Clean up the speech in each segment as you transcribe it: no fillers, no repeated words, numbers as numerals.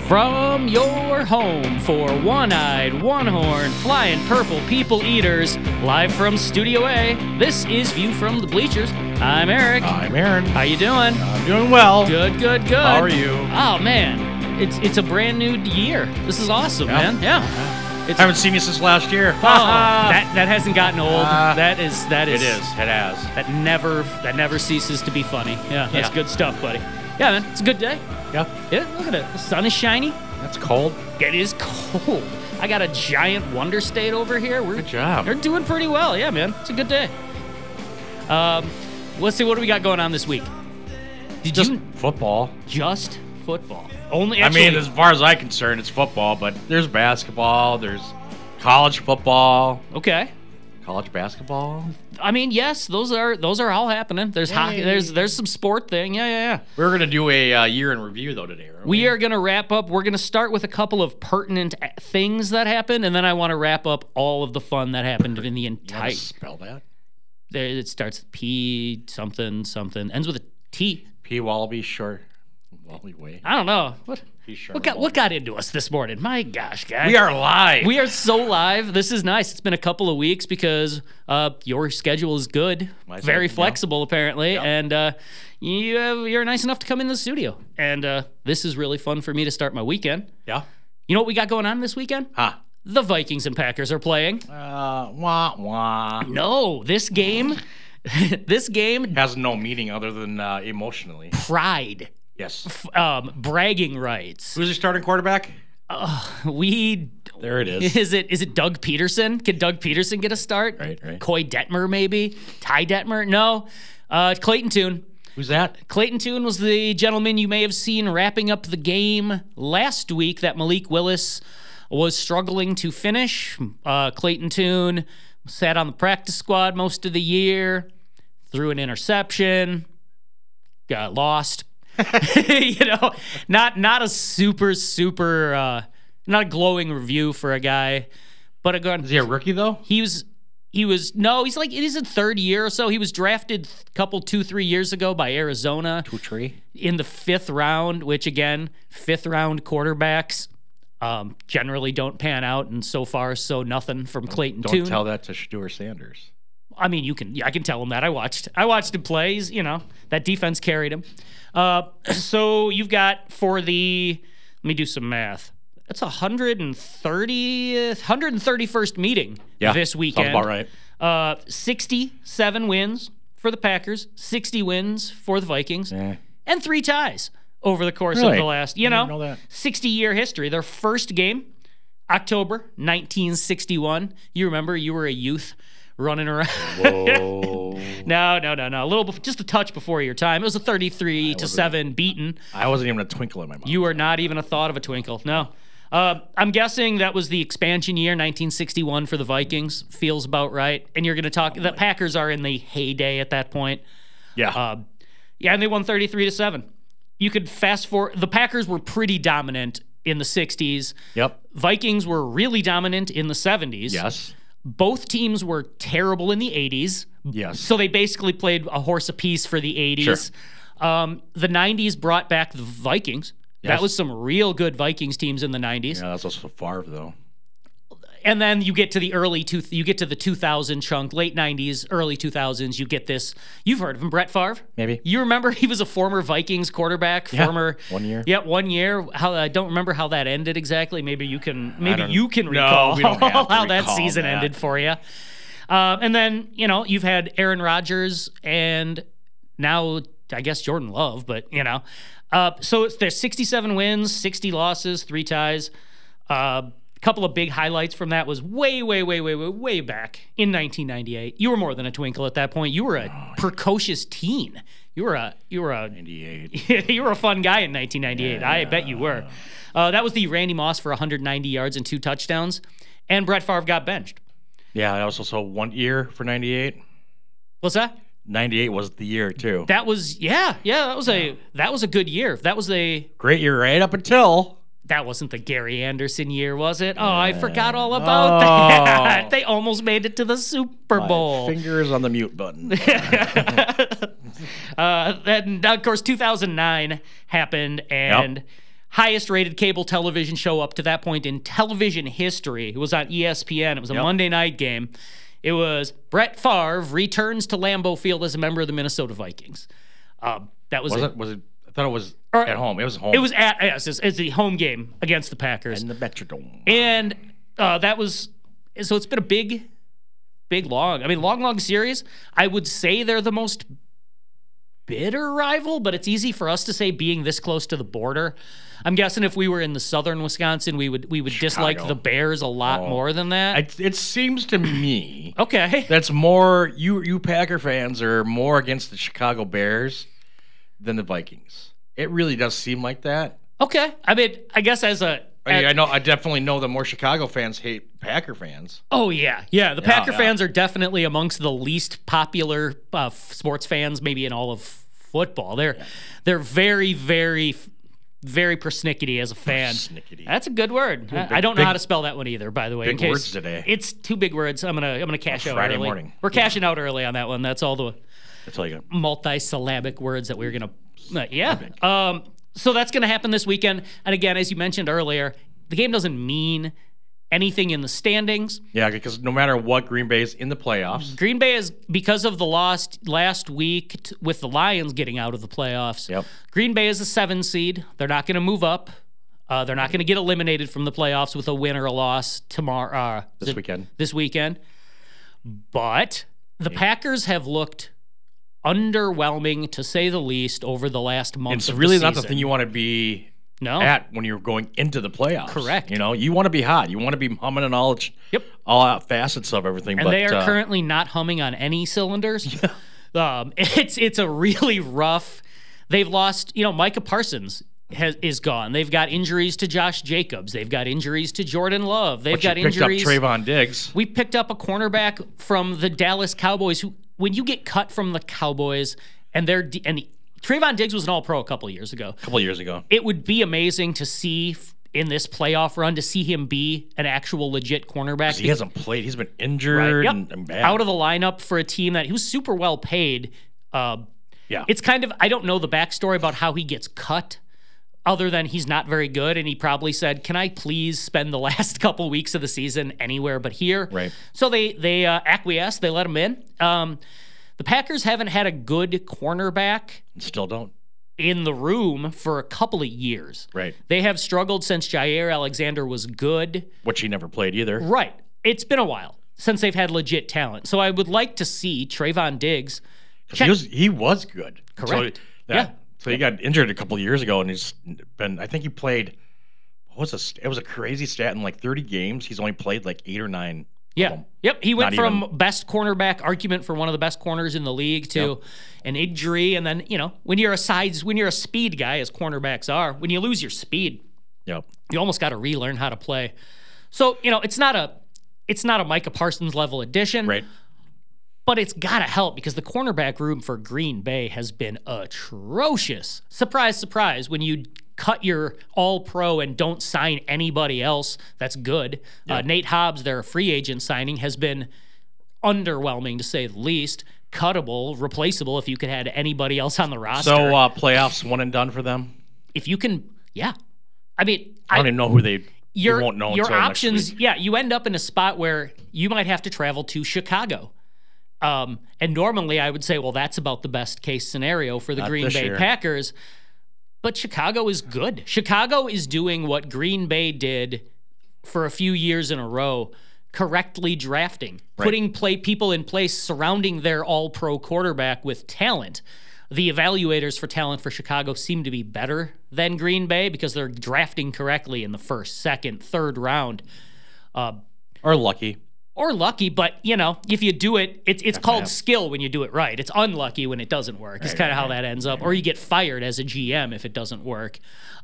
From your home for one-eyed, one-horned, flying purple people eaters, live from Studio A, this is View from the Bleachers. I'm Eric. I'm Aaron. How you doing? I'm doing well. Good. How are you? Oh, man. It's a brand new year. This is awesome, man. Yeah. I haven't seen you since last year. That hasn't gotten old. That is. It has. That never ceases to be funny. Yeah, that's Yeah. good stuff, buddy. Yeah, man. It's a good day. Yeah. Yeah, look at it. The sun is shiny. That's cold. It is cold. I got a giant Wonder State over here. Good job. We're doing pretty well. Yeah, man. It's a good day. Let's see. What do we got going on this week? Just football. Just football. Only. I mean, as far as I'm concerned, it's football, but there's basketball, there's college football, Okay. college basketball. I mean, yes, those are all happening. There's hockey. There's some sport thing. Yeah. We're going to do a year in review, though, today, aren't we? We are going to wrap up. We're going to start with a couple of pertinent things that happened, and then I want to wrap up all of the fun that happened in the You entire. want to spell that? There, it starts with P something, ends with a T. P. Wallaby Short. Wallaby Way. I don't know what. P. What got into us this morning? My gosh, guys. We are live. We are so live. This is nice. It's been a couple of weeks because your schedule is good, My very schedule, flexible apparently, Yep. and you're nice enough to come in the studio. And this is really fun for me to start my weekend. Yeah. You know what we got going on this weekend? Huh. The Vikings and Packers are playing. Wah. No, this game Has no meaning other than emotionally. pride, Yes. bragging rights. Who's your starting quarterback? We There it is. Is it Doug Peterson? Can Doug Peterson get a start? Right. Coy Detmer, maybe? Ty Detmer? No. Clayton Tune. Who's that? Clayton Tune was the gentleman you may have seen wrapping up the game last week that Malik Willis was struggling to finish. Clayton Tune sat on the practice squad most of the year, threw an interception, got lost. Not a super, not a glowing review for a guy, but Is he a rookie, though? he's like in his third year or so. He was drafted 2-3 years ago by Arizona in the 5th round, which again, 5th round quarterbacks generally don't pan out, and so far, so nothing from Clayton Tune. Don't tell that to Shedeur Sanders. I mean, I can tell him that. I watched him play. That defense carried him. So you've got let me do some math. That's 131st meeting this weekend. Sounds about right. 67 wins for the Packers, 60 wins for the Vikings, and 3 ties over the course of Really? the last, didn't know that. 60-year history. Their first game, October 1961. You remember you were a youth running around. Whoa. No. Just a touch before your time. It was a 33-7 beaten. I wasn't even a twinkle in my mouth. You were not even a thought of a twinkle. No. I'm guessing that was the expansion year, 1961 for the Vikings. Feels about right. And you're going to talk. The Packers are in the heyday at that point. Yeah. And they won 33-7. You could fast forward. The Packers were pretty dominant in the 60s. Yep. Vikings were really dominant in the 70s. Yes. Both teams were terrible in the 80s. Yes. So they basically played a horse apiece for the 80s. Sure. The 90s brought back the Vikings. Yes. That was some real good Vikings teams in the 90s. Yeah, that's also Favre, though. And then you get to the you get to the 2000 chunk, late 90s, early 2000s. You get this. You've heard of him, Brett Favre? Maybe. You remember he was a former Vikings quarterback. Yeah, Former 1 year. Yeah, 1 year. I don't remember how that ended exactly. Maybe you can. Maybe don't- you can No, recall we don't have to how that recall season that. ended for you. And then you've had Aaron Rodgers and now I guess Jordan Love, but so there's 67 wins, 60 losses, 3 ties. Couple of big highlights from that was way back in 1998. You were more than a twinkle at that point. You were a precocious teen. You were a 98. you were a fun guy in 1998. I bet you were. That was the Randy Moss for 190 yards and 2 touchdowns, and Brett Favre got benched. Yeah, that was also 1 year for 98. What's that? 98 was the year, too. That was that was a good year. That was Great year right up until... That wasn't the Gary Anderson year, was it? Oh, I forgot all about that. They almost made it to the Super Bowl. My fingers on the mute button. Then, of course, 2009 happened, and highest rated cable television show up to that point in television history. It was on ESPN. It was a Monday night game. It was Brett Favre returns to Lambeau Field as a member of the Minnesota Vikings. That was it. Was it? I thought it was at home. It was home. It was it's the home game against the Packers. in the Metrodome. And that was, so it's been a long series. I would say they're the most bitter rival, but it's easy for us to say being this close to the border. I'm guessing if we were in the southern Wisconsin, we would dislike the Bears a lot more than that. It seems to me okay. that's more, you Packer fans are more against the Chicago Bears than the Vikings. It really does seem like that. Okay. I mean, I guess I definitely know that more Chicago fans hate Packer fans. Oh, yeah. Yeah, the Packer fans are definitely amongst the least popular sports fans maybe in all of football. They're very, very, very persnickety as a fan. Persnickety. That's a good word. I don't know how to spell that one either, by the way. Big words today. It's 2 big words. I'm gonna cash out Friday early. morning. We're cashing out early on that one. That's all the That's all you got. multi-syllabic words that we're going to... So that's going to happen this weekend. And again, as you mentioned earlier, the game doesn't mean anything in the standings. Yeah, because no matter what, Green Bay is in the playoffs. Green Bay is, because of the loss last week with the Lions getting out of the playoffs, Green Bay is a 7 seed. They're not going to move up. They're not going to get eliminated from the playoffs with a win or a loss tomorrow. This weekend. But the Packers have looked underwhelming, to say the least, over the last month. It's really not the thing you want to be at when you're going into the playoffs. Correct. You want to be hot. You want to be humming on all facets of everything. And they are currently not humming on any cylinders. It's a really rough. They've lost. Micah Parsons is gone. They've got injuries to Josh Jacobs. They've got injuries to Jordan Love. They've got injuries. Picked up Trayvon Diggs. We picked up a cornerback from the Dallas Cowboys who, when you get cut from the Cowboys and Trayvon Diggs was an All-Pro a couple of years ago. It would be amazing to see in this playoff run to see him be an actual legit cornerback. He hasn't played. He's been injured and bad. Out of the lineup for a team that he was super well paid. It's kind of, I don't know the backstory about how he gets cut, other than he's not very good, and he probably said, "Can I please spend the last couple weeks of the season anywhere but here?" Right. So they acquiesced. They let him in. The Packers haven't had a good cornerback. Still don't. In the room for a couple of years. Right. They have struggled since Jair Alexander was good. Which he never played either. Right. It's been a while since they've had legit talent. So I would like to see Trayvon Diggs. He was good. Correct. So he got injured a couple of years ago, and he's been. I think he played. It was a crazy stat in like 30 games. He's only played like 8 or 9. Yeah. Yep. He went from best cornerback argument for one of the best corners in the league to an injury, and then when you're a speed guy, as cornerbacks are, when you lose your speed, you almost got to relearn how to play. So it's not a Micah Parsons level addition, right? But it's got to help because the cornerback room for Green Bay has been atrocious. Surprise, surprise, when you cut your all-pro and don't sign anybody else that's good. Nate Hobbs, their free agent signing, has been underwhelming, to say the least. Cuttable, replaceable if you could have anybody else on the roster. So playoffs one and done for them? If you can, I mean, I don't even know who they won't know your until options, next week. you end up in a spot where you might have to travel to Chicago. And normally I would say, well, that's about the best case scenario for the Green Bay Packers. But Chicago is good. Chicago is doing what Green Bay did for a few years in a row, correctly drafting, putting people in place surrounding their all-pro quarterback with talent. The evaluators for talent for Chicago seem to be better than Green Bay because they're drafting correctly in the first, second, third round. Or lucky. But if you do it, it's called skill when you do it right. It's unlucky when it doesn't work. It's kind of how that ends up. Or you get fired as a GM if it doesn't work.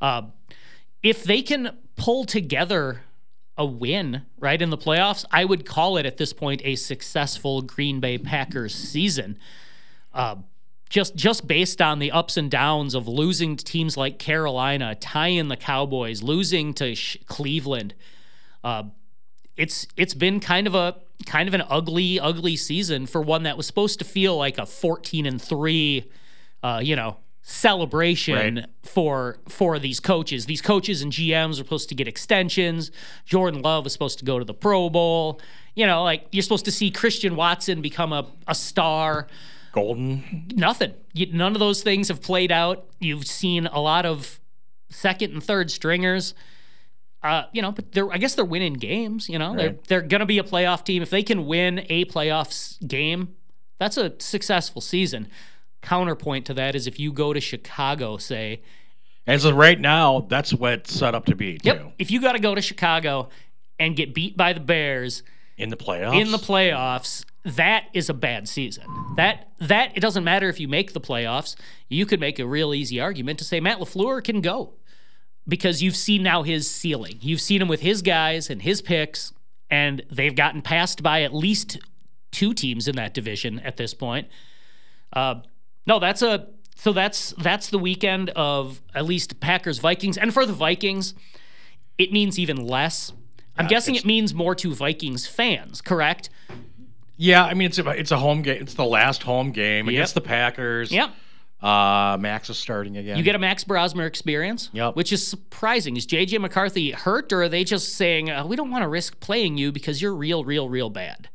If they can pull together a win in the playoffs, I would call it at this point a successful Green Bay Packers season. Just based on the ups and downs of losing to teams like Carolina, tying the Cowboys, losing to Cleveland. It's been kind of an ugly season for one that was supposed to feel like a 14-3, celebration Right. for these coaches. These coaches and GMs are supposed to get extensions. Jordan Love was supposed to go to the Pro Bowl. You know, like you're supposed to see Christian Watson become a star. Golden. Nothing. None of those things have played out. You've seen a lot of second and third stringers. You know, but I guess they're winning games. You know, Right. they're going to be a playoff team if they can win a playoffs game. That's a successful season. Counterpoint to that is if you go to Chicago, say, As of right now, that's what it's set up to be, too. yep, if you got to go to Chicago and get beat by the Bears In the playoffs. that is a bad season. That it doesn't matter if you make the playoffs. You could make a real easy argument to say Matt LaFleur can go because you've seen now his ceiling. You've seen him with his guys and his picks, and they've gotten passed by at least 2 teams in that division at this point. No, that's the weekend of at least Packers Vikings, and for the Vikings, it means even less. I'm guessing it means more to Vikings fans, correct? Yeah, I mean it's a home game. It's the last home game against the Packers. Yep. Max is starting again. You get a Max Brosmer experience, Yep. which is surprising. Is J.J. McCarthy hurt, or are they just saying, we don't want to risk playing you because you're real bad?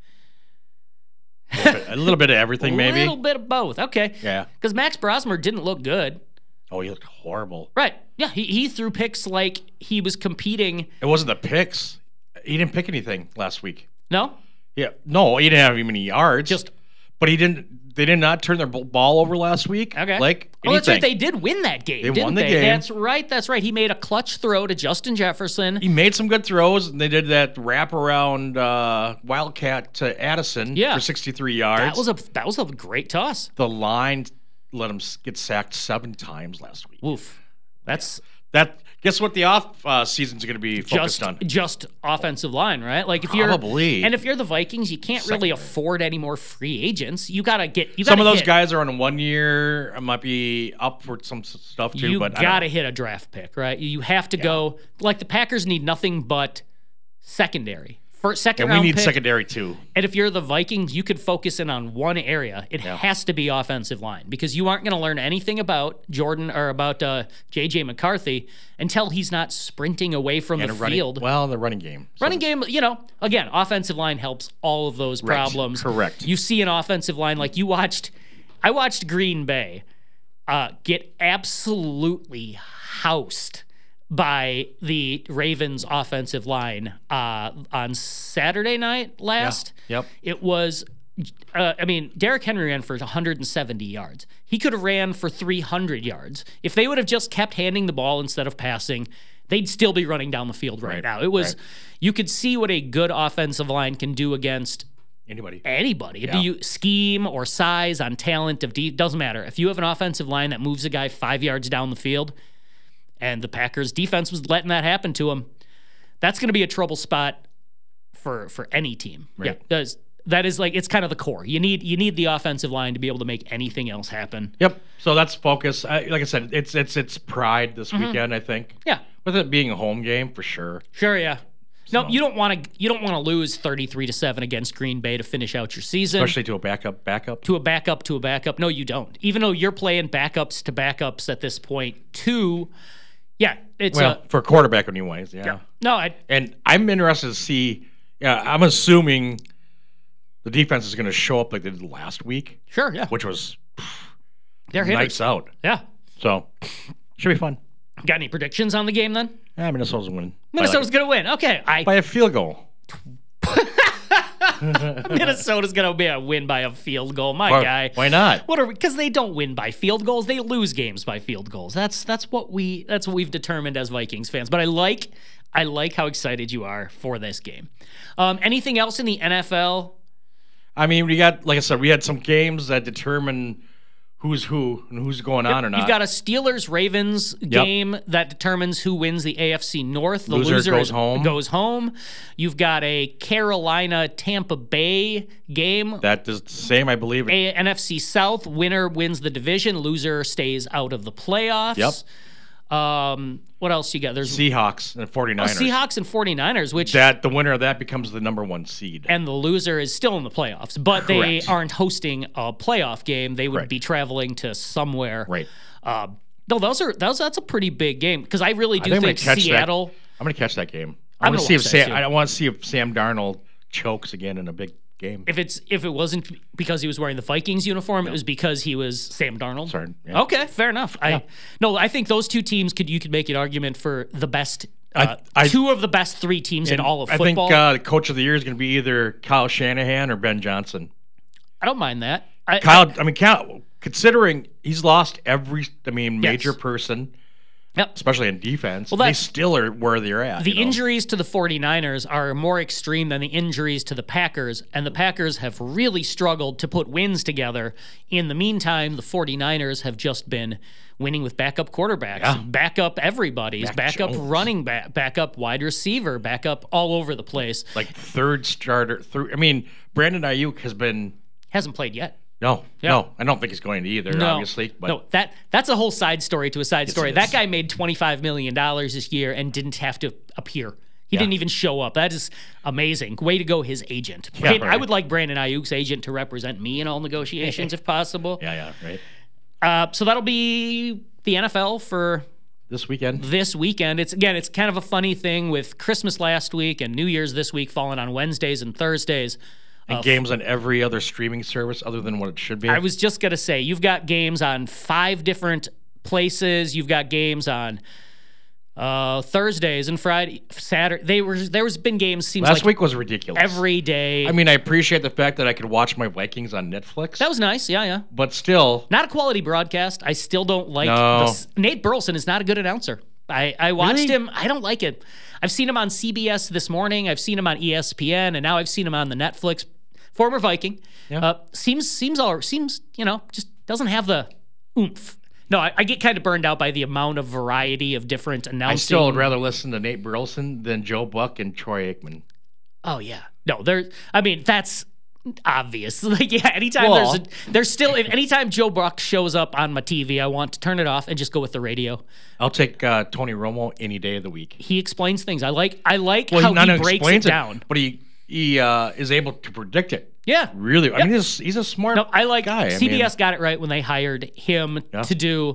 a little bit of everything, maybe. A little bit of both. Okay. Yeah. Because Max Brosmer didn't look good. Oh, he looked horrible. Right. Yeah, he threw picks like he was competing. It wasn't the picks. He didn't pick anything last week. No? Yeah, no, he didn't have any yards. Just but he didn't. They did not turn their ball over last week. okay. Like Oh, that's right. anything. They did win that game. They didn't won the they? game. That's right. That's right. He made a clutch throw to Justin Jefferson. He made some good throws, and they did that wraparound wildcat to Addison for 63 yards. That was a great toss. The line let him get sacked 7 times last week. Woof. That's That guess what the off season's going to be focused on? just offensive line, right? Like if Probably. and if you're the Vikings, you can't really afford any more free agents. You gotta Some of those guys are on 1 year. Might be up for some stuff too. You but gotta hit a draft pick, right? You have to go. Like the Packers need nothing but secondary. Second and we round need pick. secondary too. And if you're the Vikings, you could focus in on one area. It has to be offensive line because you aren't going to learn anything about Jordan or about J.J. McCarthy until he's not sprinting away from the field. Well, the running game. Running game, again, offensive line helps all of those problems. Correct. You see an offensive line like I watched Green Bay get absolutely housed by the Ravens offensive line on Saturday night last. Yep. It was, Derrick Henry ran for 170 yards. He could have ran for 300 yards. If they would have just kept handing the ball instead of passing, they'd still be running down the field right now. It was, you could see what a good offensive line can do against anybody. It'd be scheme or size on talent of doesn't matter. If you have an offensive line that moves a guy 5 yards down the field, and the Packers defense was letting that happen to him, that's going to be a trouble spot for any team. Right. Yeah, that is like, it's kind of the core. You need the offensive line to be able to make anything else happen. Yep. So that's focus. Like I said, it's pride this weekend. I think. Yeah. With it being a home game for sure. Sure. Yeah. No, you don't want to lose 33-7 against Green Bay to finish out your season. Especially to a backup. To a backup. No, you don't. Even though you're playing backups to backups at this point, too. Yeah, it's for a quarterback anyways. Yeah. No, and I'm interested to see. Yeah, I'm assuming the defense is going to show up like they did last week. Sure. Yeah. Which was they're nights out. Yeah. So should be fun. Got any predictions on the game then? Yeah, Minnesota's winning. Minnesota's going to win. Okay. By a field goal. Minnesota's going to be a win by a field goal. Guy. Why not? Because they don't win by field goals. They lose games by field goals. That's what we've determined as Vikings fans. But I like how excited you are for this game. Anything else in the NFL? I mean, we got, like I said, we had some games that determine who's who and who's going on or not. You've got a Steelers-Ravens game that determines who wins the AFC North. The loser goes home. You've got a Carolina-Tampa Bay game. That is the same, I believe. NFC South, winner wins the division. Loser stays out of the playoffs. Yep. What else you got? There's Seahawks and 49ers. Seahawks and 49ers, which the winner of that becomes the number 1 seed. And the loser is still in the playoffs, but they aren't hosting a playoff game. They would be traveling to somewhere. Right. No, that's a pretty big game because I really do think Seattle. I'm going to catch that game. I want to see if Sam Darnold chokes again in a big game. If it wasn't because he was wearing the Vikings uniform, it was because he was Sam Darnold. Sorry. Yeah. Okay, fair enough. Yeah. I think those two teams you could make an argument for the best. Two of the best three teams in all of football. I think the coach of the year is going to be either Kyle Shanahan or Ben Johnson. I don't mind that. Kyle, considering he's lost every major person. Yep. Especially in defense. Well, they still are where they're at. The injuries to the 49ers are more extreme than the injuries to the Packers, and the Packers have really struggled to put wins together. In the meantime, the 49ers have just been winning with backup quarterbacks, backup everybody's, backup running back, backup wide receiver, backup all over the place. Like third starter. Brandon Ayuk hasn't played yet. No, I don't think he's going to either, obviously. But no, that's a whole side story to a side story. That guy made $25 million this year and didn't have to appear. He didn't even show up. That is amazing. Way to go, his agent. Yeah, right. I would like Brandon Ayuk's agent to represent me in all negotiations if possible. Yeah, right. So that'll be the NFL for this weekend. It's kind of a funny thing with Christmas last week and New Year's this week falling on Wednesdays and Thursdays. And games on every other streaming service other than what it should be. I was just going to say, you've got games on 5 different places. You've got games on Thursdays and Friday, Saturday. There's been games. Last week was ridiculous. Every day. I appreciate the fact that I could watch my Vikings on Netflix. That was nice. Yeah. But still, not a quality broadcast. I still don't like. Nate Burleson is not a good announcer. I watched him. I don't like it. I've seen him on CBS this morning. I've seen him on ESPN, and now I've seen him on the Netflix. Former Viking. Yeah. Seems just doesn't have the oomph. No, I get kind of burned out by the amount of variety of different announcing. I still would rather listen to Nate Burleson than Joe Buck and Troy Aikman. Oh yeah. No, that's obvious. Anytime anytime Joe Buck shows up on my TV, I want to turn it off and just go with the radio. I'll take Tony Romo any day of the week. He explains things. I like how he breaks it down. But he is able to predict it. Yeah. Really. Yep. He's a smart guy. CBS got it right when they hired him to do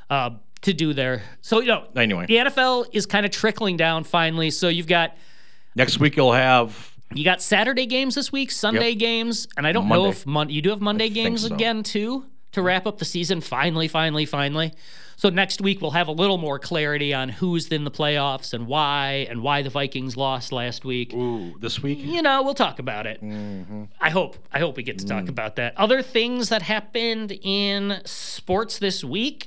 their. So, anyway. The NFL is kind of trickling down finally. So you've got. Next week you'll have. You got Saturday games this week, Sunday games, and I don't know if you do have Monday games again too to wrap up the season. Finally. So next week we'll have a little more clarity on who's in the playoffs and why the Vikings lost last week. Ooh, this week? We'll talk about it. Mm-hmm. I hope we get to talk about that. Other things that happened in sports this week,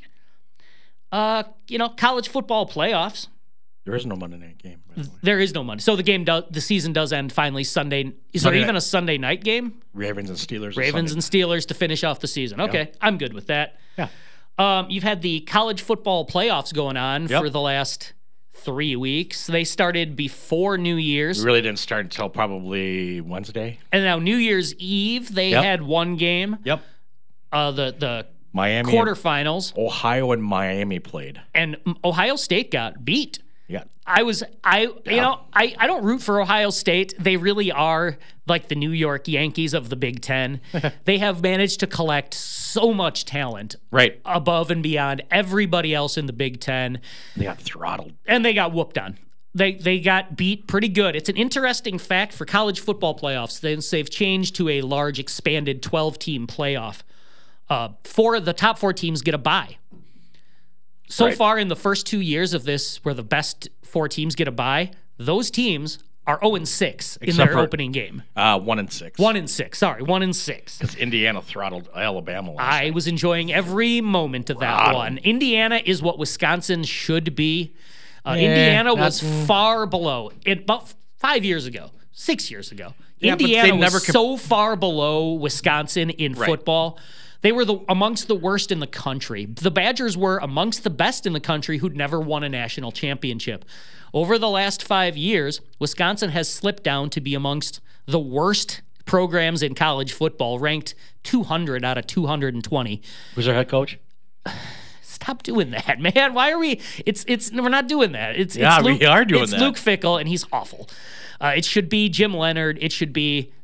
college football playoffs. There is no Monday night game, by the way. There is no Monday. So the season does end finally Sunday. Is there even a Sunday night game? Ravens and Steelers to finish off the season. Okay, yep. I'm good with that. Yeah. You've had the college football playoffs going on for the last 3 weeks. They started before New Year's. We really didn't start until probably Wednesday. And now New Year's Eve, they had one game. Yep. The Miami quarterfinals. Ohio and Miami played. And Ohio State got beat. Yeah. I don't root for Ohio State. They really are like the New York Yankees of the Big Ten. They have managed to collect so much talent above and beyond everybody else in the Big Ten. They got throttled. And they got whooped on. They got beat pretty good. It's an interesting fact for college football playoffs. They've changed to a large expanded 12-team playoff. The top 4 teams get a bye. So far in the first 2 years of this, where the best 4 teams get a bye, those teams are 0-6 in their opening game. 1-6. 1-6. Sorry, 1-6. Because Indiana throttled Alabama last night. I was enjoying every moment of that one. Indiana is what Wisconsin should be. Indiana was far below. About 5 years ago, 6 years ago. Indiana was so far below Wisconsin in football. They were amongst the worst in the country. The Badgers were amongst the best in the country who'd never won a national championship. Over the last 5 years, Wisconsin has slipped down to be amongst the worst programs in college football, ranked 200 out of 220. Who's their head coach? Stop doing that, man. Why are we? We're not doing that. We are doing that. It's Luke Fickell, and he's awful. It should be Jim Leonard. It should be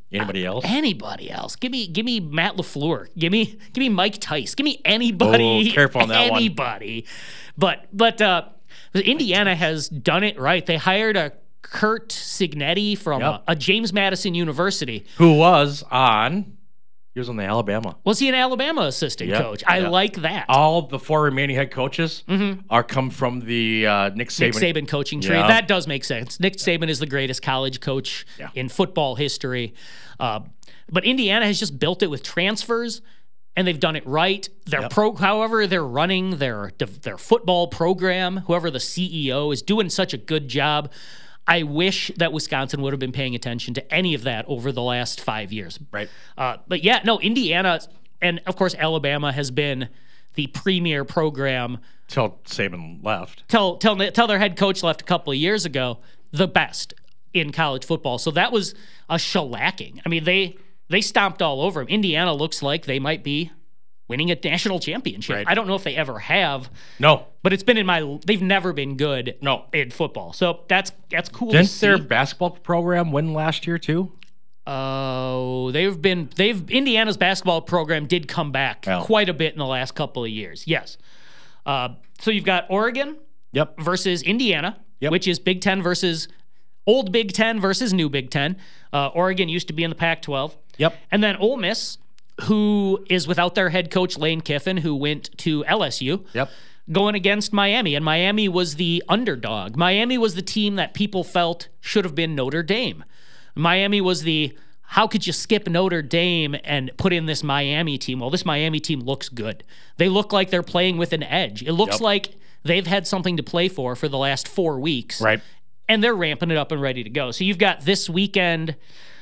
Anybody else? Anybody else? Give me Matt LaFleur. Give me Mike Tice. Give me anybody. Oh, careful on that one. Anybody. But Indiana has done it right. They hired a Kurt Signetti from a James Madison University. Who was on? He was on the Alabama. Was he an Alabama assistant coach? I like that. All the four remaining head coaches are come from the Nick Saban coaching tree. That does make sense. Nick Saban is the greatest college coach in football history. But Indiana has just built it with transfers, and they've done it right. However they're running their football program, whoever the CEO is doing such a good job. I wish that Wisconsin would have been paying attention to any of that over the last 5 years. Right. But Indiana and, of course, Alabama has been the premier program. Till Saban left. Till their head coach left a couple of years ago, the best in college football. So that was a shellacking. I mean, they stomped all over them. Indiana looks like they might be winning a national championship. Right. I don't know if they ever have. No. But it's been they've never been good in football. So that's cool Didn't to see. their basketball program win last year too? Oh, Indiana's basketball program did come back quite a bit in the last couple of years. Yes. So you've got Oregon versus Indiana, which is Big Ten versus old Big Ten versus new Big Ten. Oregon used to be in the Pac-12. Yep. And then Ole Miss, who is without their head coach Lane Kiffin, who went to LSU. Yep. Going against Miami, and Miami was the underdog. Miami was the team that people felt should have been Notre Dame. Miami was how could you skip Notre Dame and put in this Miami team? Well, this Miami team looks good. They look like they're playing with an edge. It looks like they've had something to play for the last 4 weeks. Right. And they're ramping it up and ready to go. So you've got this weekend,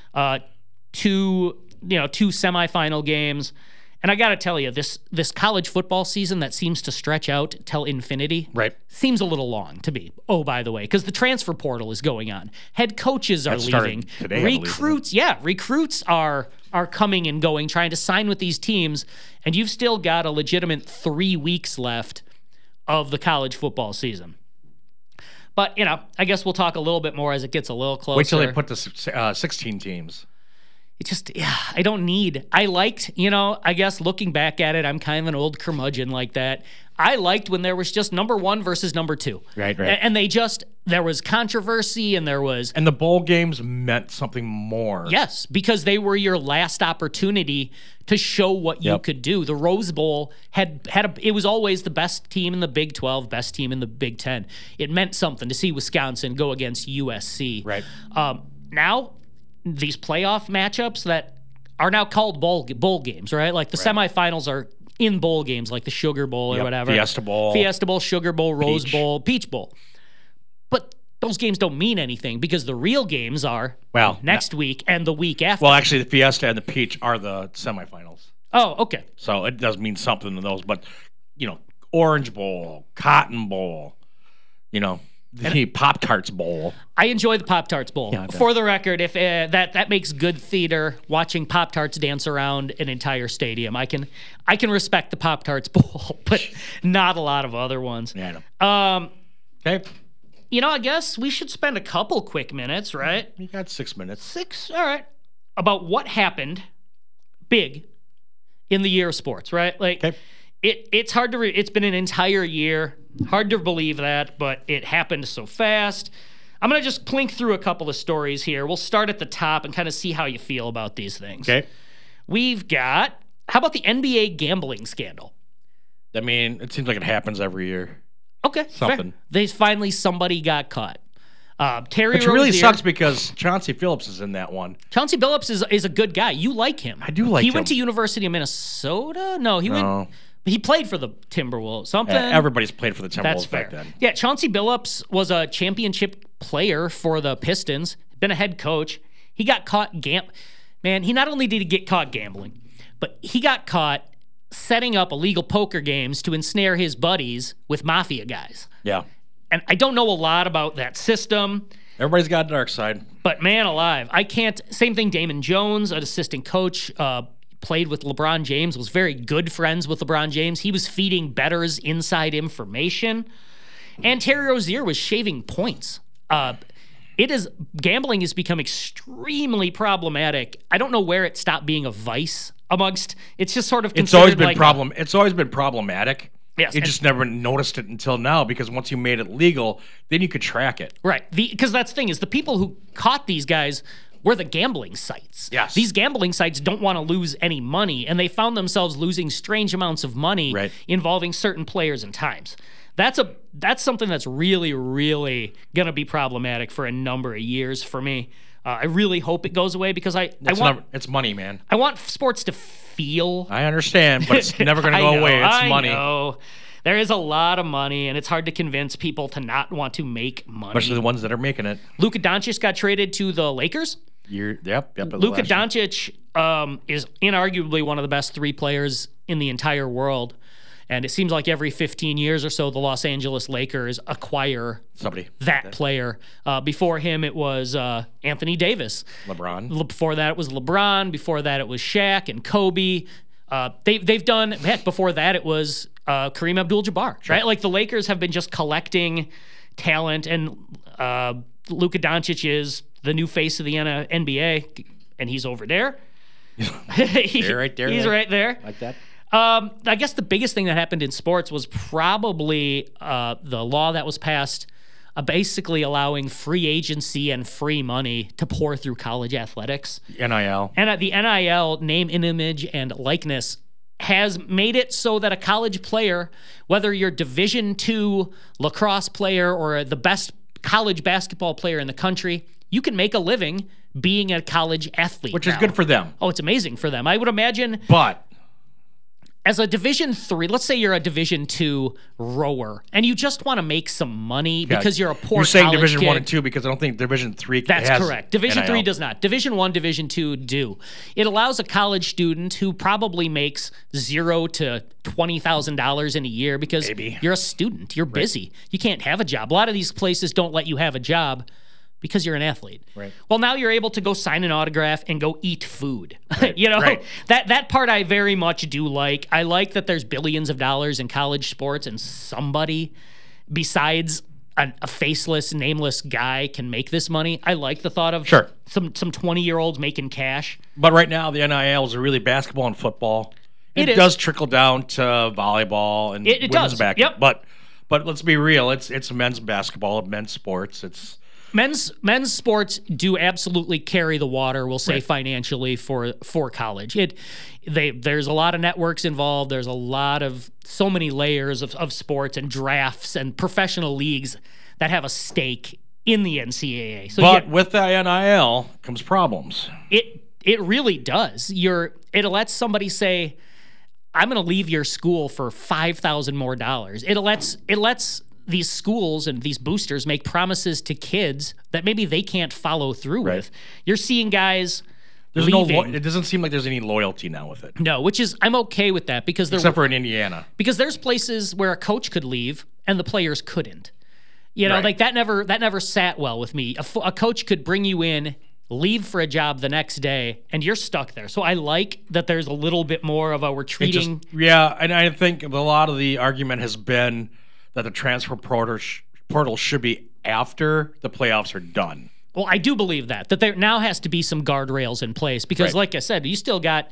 two semifinal games. And I got to tell you, this college football season that seems to stretch out till infinity seems a little long to me. Oh, by the way, because the transfer portal is going on. Head coaches are leaving. Today, recruits are coming and going, trying to sign with these teams. And you've still got a legitimate 3 weeks left of the college football season. But, I guess we'll talk a little bit more as it gets a little closer. Wait till they put the 16 teams. I liked, I guess looking back at it, I'm kind of an old curmudgeon like that. I liked when there was just number 1 versus number 2. Right. And there was controversy and And the bowl games meant something more. Yes, because they were your last opportunity to show what you could do. The Rose Bowl it was always the best team in the Big 12, best team in the Big 10. It meant something to see Wisconsin go against USC. Right. Now, these playoff matchups that are now called bowl games, right? Like the semifinals are in bowl games, like the Sugar Bowl or whatever. Fiesta Bowl, Sugar Bowl, Rose Bowl, Peach Bowl. But those games don't mean anything because the real games are next week and the week after. Well, actually, the Fiesta and the Peach are the semifinals. Oh, okay. So it does mean something to those. But, Orange Bowl, Cotton Bowl, the Pop-Tarts Bowl. I enjoy the Pop-Tarts Bowl. For the record, if that makes good theater, watching Pop-Tarts dance around an entire stadium. I can respect the Pop-Tarts Bowl, but not a lot of other ones. Yeah, I know. Okay. I guess we should spend a couple quick minutes, right? You got 6 minutes. 6, all right. About what happened big in the year of sports, right? Like, it's hard to it's been an entire year. Hard to believe that, but it happened so fast. I'm going to just plink through a couple of stories here. We'll start at the top and kind of see how you feel about these things. Okay. We've got, how about the NBA gambling scandal? I mean, it seems like it happens every year. Okay. Something. Somebody got caught. Terry Which Rozier, really sucks because Chauncey Phillips is in that one. Chauncey Phillips is a good guy. You like him. I do like him. He went to University of Minnesota? No, he played for the Timberwolves. Something. Everybody's played for the Timberwolves That's fair. back then. Yeah, Chauncey Billups was a championship player for the Pistons, been a head coach. He got caught Man, he not only did he get caught gambling, but he got caught setting up illegal poker games to ensnare his buddies with mafia guys. Yeah. And I don't know a lot about that system. Everybody's got a dark side. But man alive, I can't. Same thing, Damon Jones, an assistant coach, played with LeBron James, was very good friends with LeBron James. He was feeding bettors inside information. And Terry Rozier was shaving points. Gambling has become extremely problematic. I don't know where it stopped being a vice amongst. It's just sort of It's always considered been like It's always been problematic. Yes, You and- just never noticed it until now, because once you made it legal, then you could track it. right. Because that's the thing is the people who caught these guys were the gambling sites. Yes. These gambling sites don't want to lose any money, and they found themselves losing strange amounts of money Right. involving certain players and times. That's something that's really, really gonna be problematic for a number of years for me. I really hope it goes away because It's money, man. I want sports to feel. I understand, but it's never going to go away. It's money. I know. There is a lot of money, and it's hard to convince people to not want to make money. Especially the ones that are making it. Luka Doncic got traded to the Lakers. Yep. Luka Doncic is inarguably one of the best three players in the entire world. And it seems like every 15 years or so, the Los Angeles Lakers acquire Somebody. that player. Before him, it was Anthony Davis. LeBron. Before that, it was LeBron. Before that, it was Shaq and Kobe. They've done, heck, before that, it was Kareem Abdul-Jabbar, right? Like the Lakers have been just collecting talent, and Luka Doncic is the new face of the NBA, and he's over there. They're right there. He's right there. Like that. I guess the biggest thing that happened in sports was probably the law that was passed basically allowing free agency and free money to pour through college athletics. NIL. And the NIL, name, image, and likeness, has made it so that a college player, whether you're Division II lacrosse player or the best college basketball player in the country, you can make a living being a college athlete. Which is now. good for them. Oh, it's amazing for them. I would imagine But as a Division III, let's say you're a Division II rower, and you just want to make some money because you're a poor You're saying college Division kid. 1 and 2 because I don't think Division 3 That's has correct. Division NIL. 3 does not. Division 1, Division 2 do. It allows a college student who probably makes $0 to $20,000 in a year because Maybe. you're a student. You're busy. You can't have a job. A lot of these places don't let you have a job because you're an athlete. Right. Well, now you're able to go sign an autograph and go eat food. Right. Right. That part I very much do like. I like that there's billions of dollars in college sports and somebody besides a faceless, nameless guy can make this money. I like the thought of Sure. some 20-year-olds making cash. But right now, the NIL is really basketball and football. It It is. does trickle down to volleyball and It women's does. basketball. Yep. But let's be real. It's men's basketball, men's sports. It's Men's sports do absolutely carry the water, we'll say, Right. financially for college. There's a lot of networks involved. There's so many layers of sports and drafts and professional leagues that have a stake in the NCAA. So but with the NIL comes problems. it really does. It lets somebody say, I'm going to leave your school for $5,000 more. It lets these schools and these boosters make promises to kids that maybe they can't follow through Right. with. You're seeing guys There's leaving. it doesn't seem like there's any loyalty now with it, No, which is I'm okay with that because except for in Indiana. there's places where a coach could leave and the players couldn't. You know, Right. like that never sat well with me. A coach could bring you in, leave for a job the next day, and you're stuck there. So I like that there's a little bit more of a we're treating. And I think a lot of the argument has been that the transfer portal should be after the playoffs are done. Well, I do believe that there now has to be some guardrails in place because, Right. like I said, you still got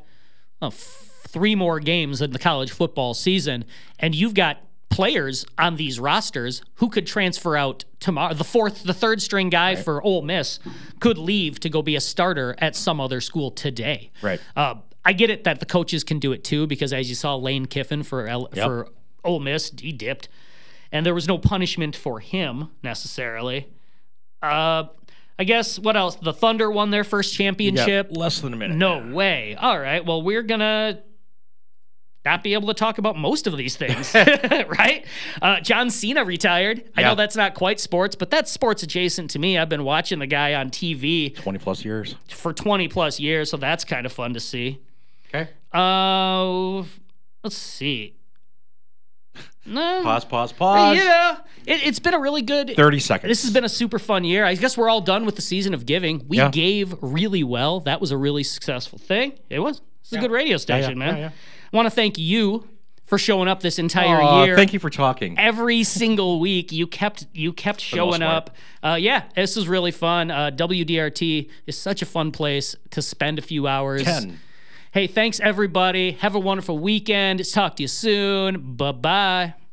3 more games in the college football season, and you've got players on these rosters who could transfer out tomorrow. The third string guy for Ole Miss could leave to go be a starter at some other school today. Right. I get it that the coaches can do it too because, as you saw, Lane Kiffin for Ole Miss, he dipped, and there was no punishment for him necessarily. I guess what else? The Thunder won their first championship. Yeah, less than a minute. No way. All right. Well, we're gonna not be able to talk about most of these things, right? John Cena retired. I Yeah. know that's not quite sports, but that's sports adjacent to me. I've been watching the guy on TV 20 plus years. for 20 plus years, so that's kind of fun to see. Okay. Let's see. No. Pause. Yeah, it's been a really good 30 seconds. This has been a super fun year. I guess we're all done with the season of giving. We Yeah. gave really well. That was a really successful thing. It was. It's a good radio station, man. Yeah. I want to thank you for showing up this entire year. Thank you for talking. Every single week, you kept showing up. Yeah, this was really fun. WDRT is such a fun place to spend a few hours. 10. Hey, thanks everybody. Have a wonderful weekend. Talk to you soon. Bye-bye.